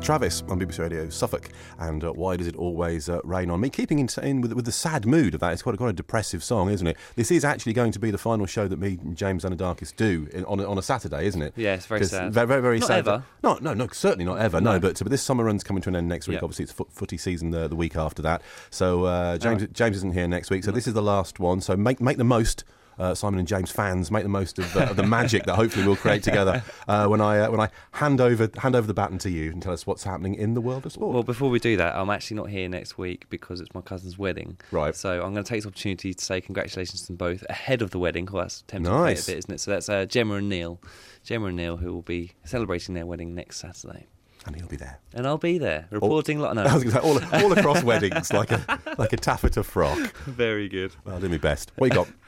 Travis on BBC Radio Suffolk, and Why Does It Always Rain on Me? Keeping in with the sad mood of that, it's quite a depressive song, isn't it? This is actually going to be the final show that me and James Anadarkis do on a Saturday, isn't it? Yeah, it's very sad. Very, very, very not sad. Ever. No, certainly not ever. No, but this summer run's coming to an end next week. Yep. Obviously, it's footy season the week after that. So James isn't here next week. So this is the last one. So make the most. Simon and James fans, make the most of the magic that hopefully we'll create together when I hand over the baton to you and tell us what's happening in the world of sport. Well, before we do that, I'm actually not here next week because it's my cousin's wedding. Right. So I'm going to take this opportunity to say congratulations to them both ahead of the wedding. Well, that's tempting Nice. a bit, isn't it? So that's Gemma and Neil, who will be celebrating their wedding next Saturday. And he'll be there. And I'll be there reporting. I was going to say all across weddings like a taffeta frock. Very good. I'll do my best. What you got?